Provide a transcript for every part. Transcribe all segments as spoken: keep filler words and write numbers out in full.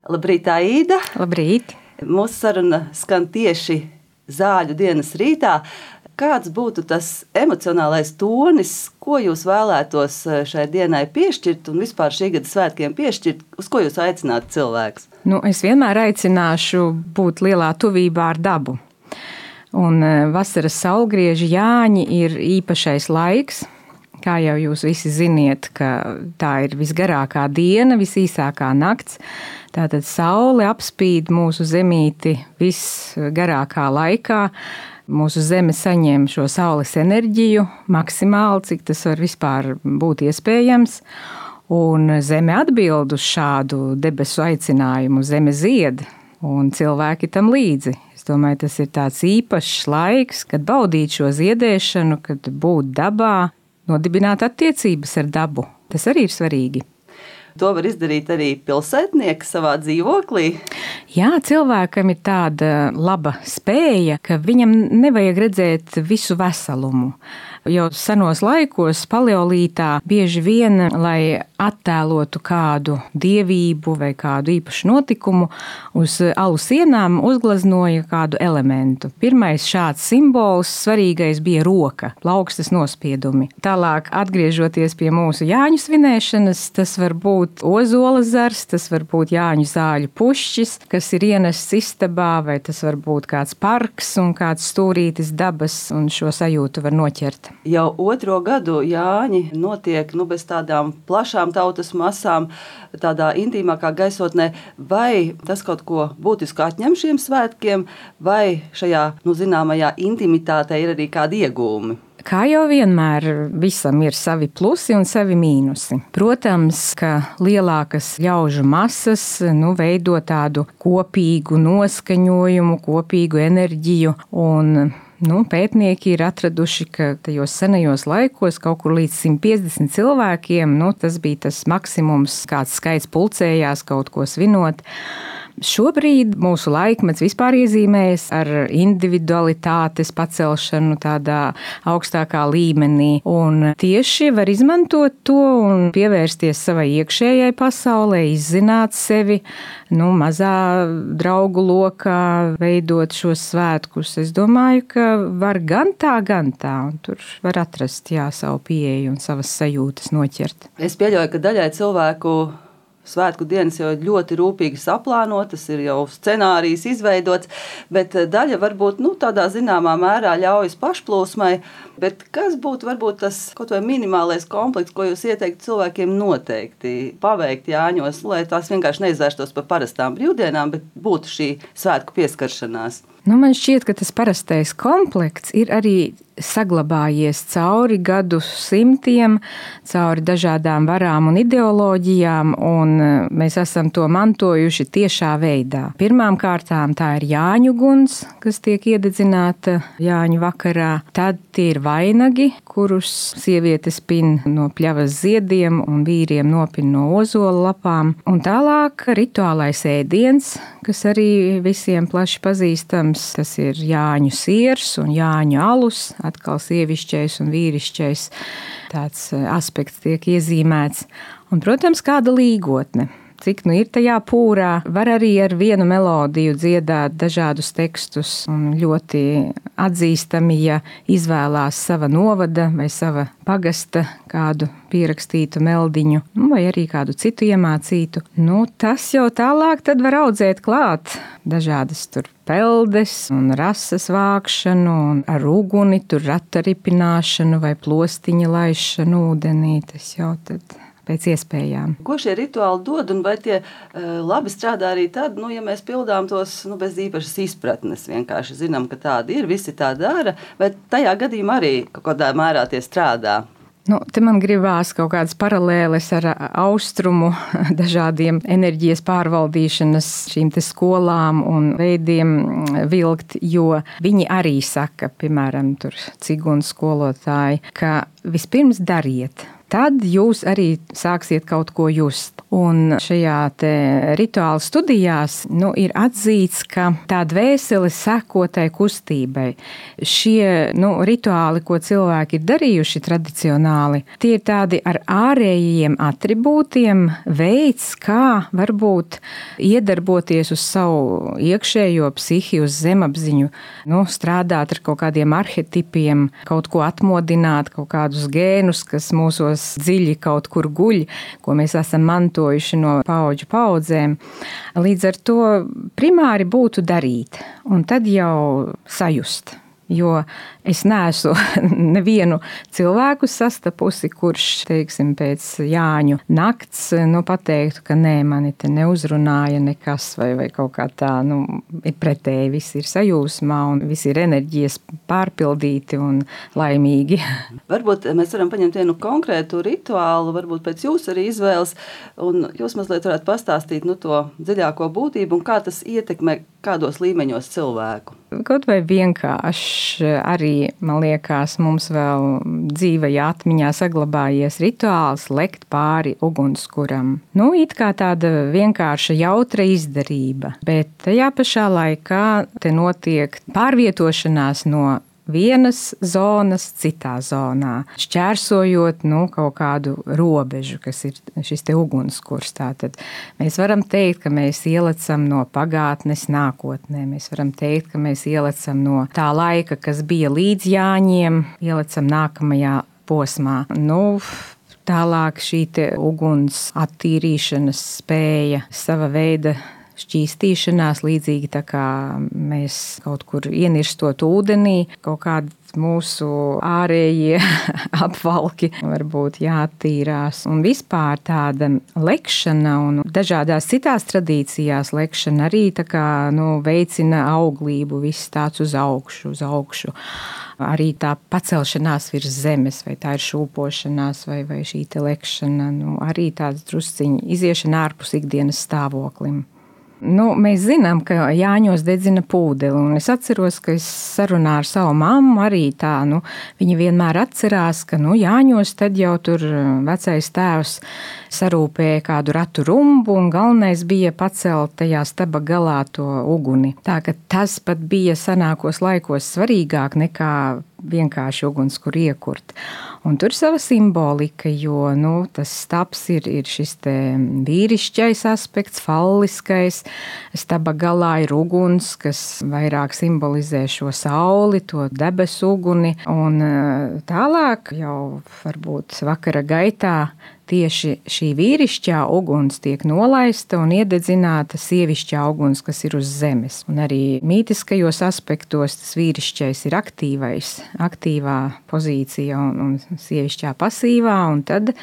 Labrīt, Aida! Labrīt! Mūsu saruna skan tieši zāļu dienas rītā. Kāds būtu tas emocionālais tonis, ko jūs vēlētos šai dienai piešķirt un vispār šī gada svētkiem piešķirt, uz ko jūs aicinātu cilvēkus? Nu, es vienmēr aicināšu būt lielā tuvībā ar dabu. Un vasaras saulgrieži Jāņi ir īpašais laiks. Kā jau jūs visi ziniet, ka tā ir visgarākā diena, visīsākā nakts. Tātad saule apspīd mūsu zemīti visgarākā laikā. Mūsu zeme saņem šo saules enerģiju maksimāli, cik tas var vispār būt iespējams. Un zeme atbild uz šādu debesu aicinājumu, zeme zied, un cilvēki tam līdzi. Es domāju, tas ir tāds īpašs laiks, kad baudīt šo ziedēšanu, kad būt dabā, nodibināt attiecības ar dabu. Tas arī ir svarīgi. To var izdarīt arī pilsētnieki savā dzīvoklī. Jā, cilvēkam ir tāda laba spēja, ka viņam nevajag redzēt visu veselumu. Jau senos laikos, paleolītā, bieži vien, lai attēlotu kādu dievību vai kādu īpašu notikumu, uz alu sienām uzgleznoja kādu elementu. Pirmais šāds simbols svarīgais bija roka, plaukstas nospiedumi. Tālāk, atgriežoties pie mūsu Jāņu svinēšanas, tas var būt ozola zars, tas var būt Jāņu zāļu pušķis, kas ir ienests istabā, vai tas var būt kāds parks un kāds stūrītis dabas, un šo sajūtu var noķert. Jau otro gadu Jāņi notiek nu, bez tādām plašām tautas masām, tādā intīmākā gaisotnē. Vai tas kaut ko būtisku atņem šiem svētkiem, vai šajā nu, zināmajā intimitātē ir arī kādi iegūmi? Kā jau vienmēr, visam ir savi plusi un savi mīnusi. Protams, ka lielākas ļaužu masas nu, veido tādu kopīgu noskaņojumu, kopīgu enerģiju. Un, nu, pētnieki ir atraduši, ka tajos senajos laikos kaut kur līdz simt piecdesmit cilvēkiem, nu, tas bija tas maksimums, kāds skaits pulcējās kaut ko svinot. Šobrīd mūsu laikmets vispār iezīmējas ar individualitātes pacelšanu tādā augstākā līmenī. Un tieši var izmantot to un pievērsties savai iekšējai pasaulē, izzināt sevi, nu, mazā draugu lokā, veidot šos svētkus. Es domāju, ka var gan tā, gan tā. Un tur var atrast jā, savu pieeju un savas sajūtas noķert. Es pieļauju, ka daļai cilvēku svētku dienas jau ļoti rūpīgi saplānotas, ir jau scenārijs izveidots, bet daļa varbūt nu, tādā zināmā mērā ļaujas pašplūsmai. Bet kas būtu varbūt tas kaut vai minimālais komplekts, ko jūs ieteiktu cilvēkiem noteikti paveikt Jāņos, lai tās vienkārši neizvērstos par parastām brīvdienām, bet būtu šī svētku pieskaršanās? Nu, man šķiet, ka tas parastais komplekts ir arī saglabājies cauri gadu simtiem, cauri dažādām varām un ideoloģijām, un mēs esam to mantojuši tiešā veidā. Pirmām kārtām tā ir Jāņu guns, kas tiek iededzināta Jāņu vakarā. Tad tie ir vainagi, kurus sievietes pin no pļavas ziediem un vīriem nopin no ozola lapām. Un tālāk rituālais ēdiens, kas arī visiem plaši pazīstams. Tas ir Jāņu siers un Jāņu alus, atkal sievišķais un vīrišķais tāds aspekts tiek iezīmēts. Un, protams, kāda līgotne. Cik nu ir tajā pūrā, var arī ar vienu melodiju dziedāt dažādus tekstus un ļoti atzīstami, ja izvēlās sava novada vai sava pagasta kādu pierakstītu meldiņu, vai arī kādu citu iemācītu. Nu, tas jau tālāk tad var audzēt klāt dažādas tur peldes un rases vākšanu un ar uguni tur rata ripināšanu vai plostiņa laišanu ūdenī. Tas jau tad pēc iespējām. Ko šie rituāli dod un vai tie uh, labi strādā arī tad, nu, ja mēs pildām tos nu, bez īpašas izpratnes, vienkārši zinām, ka tādi ir, visi tā dara, vai tajā gadījumā arī kaut kādā mērā tie strādā? Nu, te man gribās kaut kādas paralēles ar austrumu dažādiem enerģijas pārvaldīšanas šīm te skolām un veidiem vilkt, jo viņi arī saka, piemēram, tur cigunu skolotāji, ka vispirms dariet. tad jūs arī sāksiet kaut ko just. Un šajā te rituāla studijās nu, ir atzīts, ka tā dvēsele seko tai kustībai. Šie nu, rituāli, ko cilvēki ir darījuši tradicionāli, tie ir tādi ar ārējiem atribūtiem veids, kā varbūt iedarboties uz savu iekšējo psihi, uz zemapziņu, nu, strādāt ar kaut kādiem arhetipiem, kaut ko atmodināt, kaut kādus gēnus, kas mūsos dziļi kaut kur guļ, ko mēs esam mantojuši no paudžu paudzēm. Līdz ar to primāri būtu darīt, un tad jau sajust. Jo es neesmu nevienu cilvēku sastapusi, kurš, teiksim, pēc Jāņu nakts, nu, pateiktu, ka nē, mani te neuzrunāja nekas, vai, vai kaut kā tā, nu, ir pretēji, visi ir sajūsmā un visi ir enerģijas pārpildīti un laimīgi. Varbūt mēs varam paņemt vienu konkrētu rituālu, varbūt pēc jūsu arī izvēles, un jūs mazliet varētu pastāstīt, nu, to dziļāko būtību un kā tas ietekmē kādos līmeņos cilvēku. Kaut vai vienkārši arī, man liekas, mums vēl dzīvajā atmiņā saglabājies rituāls lekt pāri ugunskuram. Nu, it kā tāda vienkārša jautra izdarība, bet tajā pašā laikā te notiek pārvietošanās no vienas zonas citā zonā, šķērsojot nu, kaut kādu robežu, kas ir šis te ugunskurs. Tātad mēs varam teikt, ka mēs ielecam no pagātnes nākotnē. Mēs varam teikt, ka mēs ielecam no tā laika, kas bija līdz Jāņiem, ielecam nākamajā posmā. Nu, tālāk šī te uguns attīrīšanas spēja, sava veida šķīstīšanās, līdzīgi tā kā mēs kaut kur ienirstot ūdenī, kaut kādi mūsu ārējie apvalki varbūt jāattīrās. Un vispār tāda lekšana un dažādās citās tradīcijās lekšana arī tā kā, nu, veicina auglību, viss tāds uz augšu, uz augšu. Arī tā pacelšanās virs zemes, vai tā ir šūpošanās, vai, vai šī te lekšana, nu, arī tāds drusciņi iziešana ārpus ikdienas stāvoklim. Nu, mēs zinām, ka Jāņos dedzina pūdeli, un es atceros, ka es sarunā ar savu mammu arī tā, nu, viņa vienmēr atcerās, ka, nu, Jāņos tad jau tur vecais tēvs sarūpēja kādu ratu rumbu, un galvenais bija pacelt tajā staba galā to uguni. Tā, ka tas pat bija senākos laikos svarīgāk nekā vienkārši ugunskura iekurt. Un tur sava simbolika, jo nu, tas stabs ir, ir šis te vīrišķais aspekts, falliskais. Staba galā ir uguns, kas vairāk simbolizē šo sauli, to debesu uguni. Un tālāk jau varbūt vakara gaitā tieši šī vīrišķā uguns tiek nolaista un iededzināta sievišķā uguns, kas ir uz zemes. Un arī mītiskajos aspektos tas vīrišķais ir aktīvais, aktīvā pozīcija un, un sievišķā pasīvā, un tad,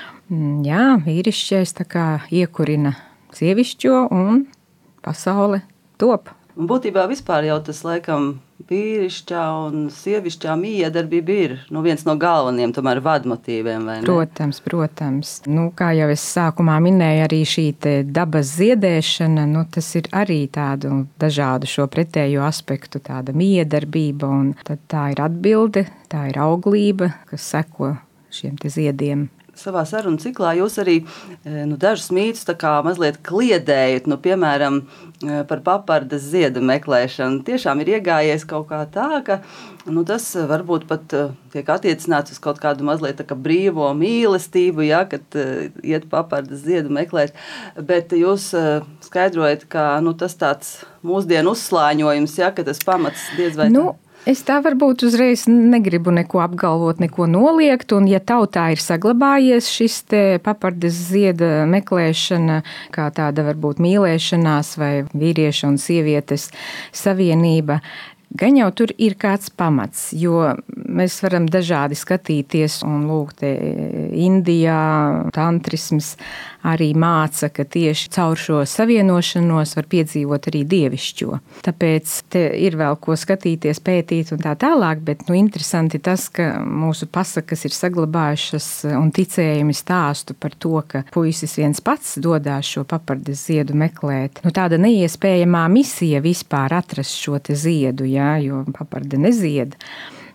jā, vīrišķais tā kā iekurina sievišķo un pasaule top. Un būtībā vispār jau tas, laikam, vīrišķā un sievišķā miedarbība ir nu, viens no galvenajiem tomēr vadmotīviem, vai ne? Protams, protams. Nu, kā jau es sākumā minēju, arī šī te dabas ziedēšana, nu, tas ir arī tādu dažādu šo pretējo aspektu, tāda miedarbība, un tad tā ir atbilde, tā ir auglība, kas seko šiem te ziediem. Savā sarunu ciklā jūs arī nu, dažus mītus tā kā mazliet kliedējat, nu, piemēram, par papardes ziedu meklēšanu. Tiešām ir iegājies kaut kā tā, ka nu, tas varbūt pat tiek attiecināts uz kaut kādu mazliet tā kā brīvo mīlestību, ja, kad iet papardes ziedu meklēt, bet jūs skaidrojat, ka nu, tas tāds mūsdienu uzslāņojums, ja, ka tas pamats diez vai... Nu. Es tā varbūt uzreiz negribu neko apgalvot, neko noliegt, un ja tautā ir saglabājies šis te papardes zieda meklēšana, kā tāda varbūt mīlēšanās vai vīrieša un sievietes savienība, gan jau tur ir kāds pamats, jo mēs varam dažādi skatīties, un lūk, te Indijā tantrisms arī māca, ka tieši caur šo savienošanos var piedzīvot arī dievišķo. Tāpēc te ir vēl ko skatīties, pētīt un tā tālāk, bet nu, interesanti tas, ka mūsu pasakas ir saglabājušas un ticējumi stāstu par to, ka puisis viens pats dodās šo papardes ziedu meklēt. Nu, tāda neiespējamā misija vispār atrast šo te ziedu, jā, jo paparde nezied.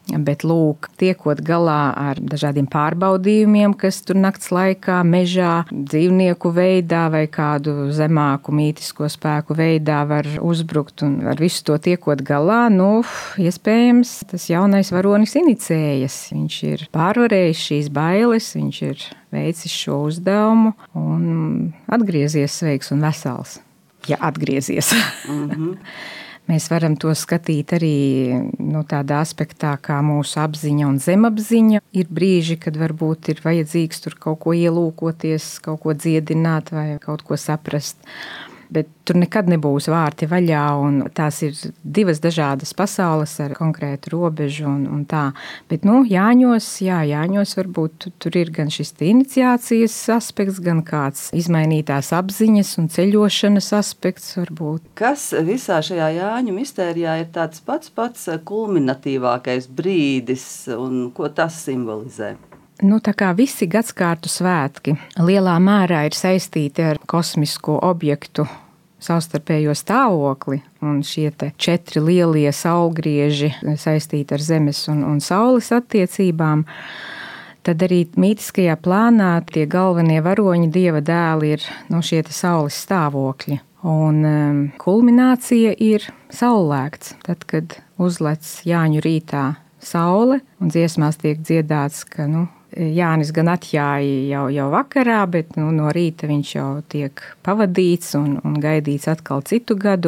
Bet, lūk, tiekot galā ar dažādiem pārbaudījumiem, kas tur nakts laikā, mežā, dzīvnieku veidā vai kādu zemāku mītisko spēku veidā var uzbrukt, un ar visu to tiekot galā, nu, iespējams, tas jaunais varonis inicējas. Viņš ir pārvarējis šīs bailes, viņš ir veicis šo uzdevumu un atgriezies sveiks un vesels. Ja atgriezies. Mm-hmm. Mēs varam to skatīt arī no tādā aspektā, kā mūsu apziņa un zemapziņa. Ir brīži, kad varbūt ir vajadzīgs tur kaut ko ielūkoties, kaut ko dziedināt vai kaut ko saprast. Bet tur nekad nebūs vārti vaļā, un tās ir divas dažādas pasaules ar konkrētu robežu un, un tā. Bet, nu, Jāņos, jā, Jāņos varbūt tur ir gan šis iniciācijas aspekts, gan kāds izmainītās apziņas un ceļošanas aspekts varbūt. Kas visā šajā Jāņu mistērijā ir tāds pats pats kulminatīvākais brīdis un ko tas simbolizē? Nu, tā kā visi gadskārtu svētki lielā mērā ir saistīti ar kosmisko objektu savstarpējo stāvokli, un šie te četri lielie saulgrieži saistīti ar Zemes un, un Saules attiecībām, tad arī mītiskajā plānā tie galvenie varoņi dieva dēli ir no šie te Saules stāvokļi. Un um, kulminācija ir saulēkts, tad, kad uzlec Jāņu rītā saule, un dziesmās tiek dziedāts, ka, nu, Jānis gan atjāja jau, jau vakarā, bet nu, no rīta viņš jau tiek pavadīts un, un gaidīts atkal citu gadu.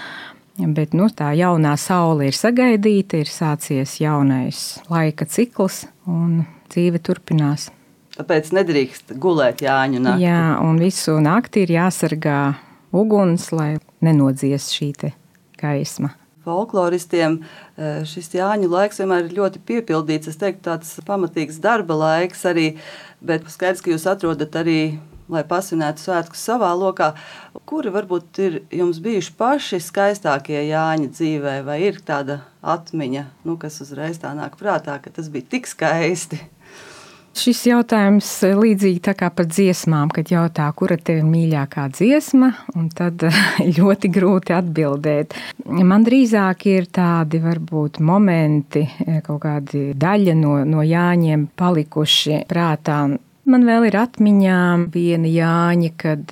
Bet nu, tā jaunā saule ir sagaidīta, ir sācies jaunais laika cikls un dzīve turpinās. Tāpēc nedrīkst gulēt Jāņu nakti. Jā, un visu nakti ir jāsargā uguns, lai nenodzies šī te gaisma. Folkloristiem šis Jāņu laiks vienmēr ir ļoti piepildīts. Es teiktu, tāds pamatīgs darba laiks arī, bet skaidrs, ka jūs atrodat arī, lai pasvinētu svētkus savā lokā. Kuri varbūt ir jums bijuši paši skaistākie Jāņa dzīvē, vai ir tāda atmiņa, nu, kas uzreiz tā nāk prātā, ka tas bija tik skaisti? Šis jautājums līdzīgi tā kā par dziesmām, kad jautā, kura tev ir mīļākā dziesma, un tad ļoti grūti atbildēt. Man drīzāk ir tādi varbūt momenti, kaut kādi daļa no, no Jāņiem palikuši prātā. Man vēl ir atmiņā viena Jāņa, kad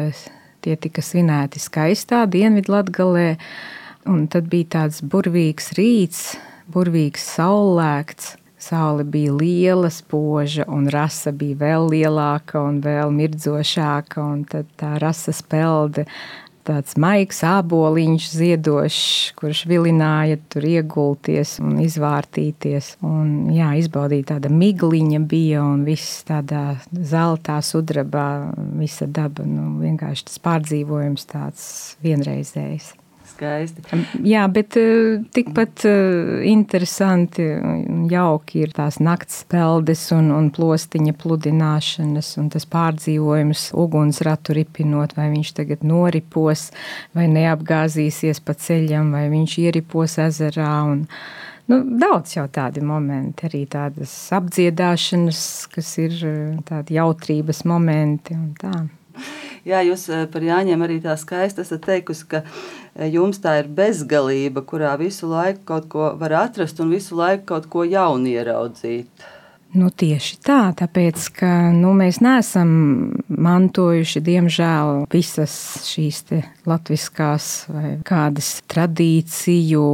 tie tika svinēti skaistā Dienvidlatgalē, un tad bija tāds burvīgs rīts, burvīgs saulēkts. Saule bija liela, spoža, un rasa bija vēl lielāka un vēl mirdzošāka, un tad tā rasa spelde tāds maigs āboliņš ziedošs, kurš vilināja tur iegulties un izvārtīties. Un, jā, izbaudīja tāda migliņa bija, un viss tādā zeltā sudrabā, visa daba, nu, vienkārši tas pārdzīvojums tāds vienreizējs. Skaisti. Jā, bet tikpat interesanti un jauki ir tās nakts peldes un, un plostiņa pludināšanas un tas pārdzīvojums ugunsratu ripinot, vai viņš tagad noripos, vai neapgāzīsies pa ceļam, vai viņš ieripos ezerā. Un, nu, daudz jau tādi momenti, arī tādas apdziedāšanas, kas ir tādi jautrības momenti un tā. Jā, jūs par Jāņiem arī tā skaisti esat teikusi, ka jums tā ir bezgalība, kurā visu laiku kaut ko var atrast un visu laiku kaut ko jaunu ieraudzīt. Nu, tieši tā, tāpēc, ka nu, mēs neesam mantojuši, diemžēl, visas šīs te latviskās vai kādas tradīciju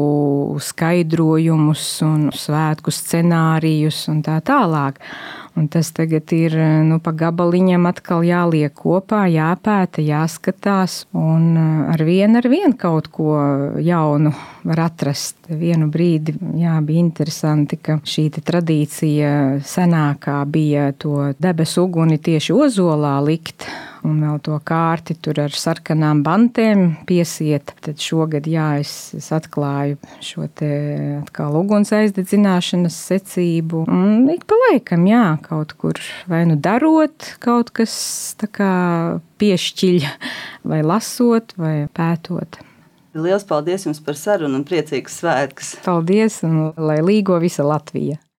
skaidrojumus un svētku scenārijus un tā tālāk. Un tas tagad ir nu, pa gabaliņam atkal jāliek kopā, jāpēta, jāskatās, un ar vienu ar vienu kaut ko jaunu var atrast. Vienu brīdi jā, bija interesanti, ka šī tradīcija senākā bija to debesu uguni tieši ozolā likt, un vēl to kārti tur ar sarkanām bantēm piesiet. Tad šogad, jā, es, es atklāju šo te atkal uguns aizdedzināšanas secību. Un ik pa laikam, jā, kaut kur vai nu darot kaut kas tā kā piešķiļ, vai lasot, vai pētot. Liels paldies jums par sarunu un priecīgas svētkus! Paldies, un lai līgo visa Latvija!